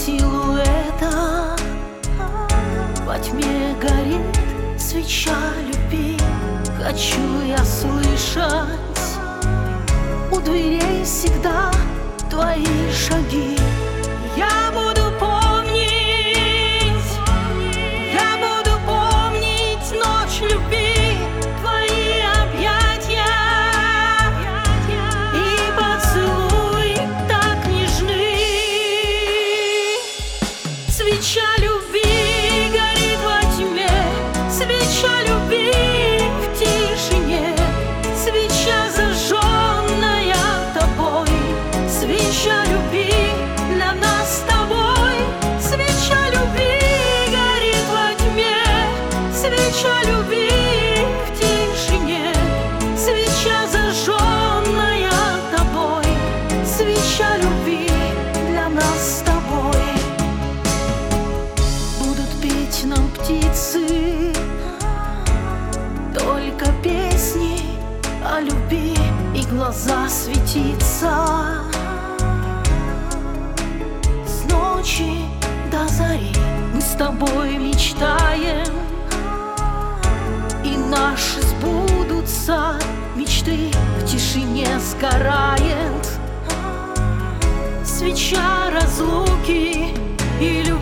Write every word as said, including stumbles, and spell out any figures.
силуэта. Во тьме горит свеча любви. Хочу я слышать у дверей всегда твои шаги. Я буду помнить, я буду помнить ночь любви, твои объятия и поцелуй так нежны. Свеча любви горит во тьме, свеча любви в тишине, свеча зажженная тобой, свеча любви для нас с тобой. Свеча любви горит во тьме, свеча любви в тишине, свеча зажженная тобой, свеча любви для нас с тобой. Будут петь нам птицы только песни о любви, и глаза светиться с ночи до зари. Мы с тобой мечтаем, и наши сбудутся мечты. В тишине сгорает свеча разлуки и любви.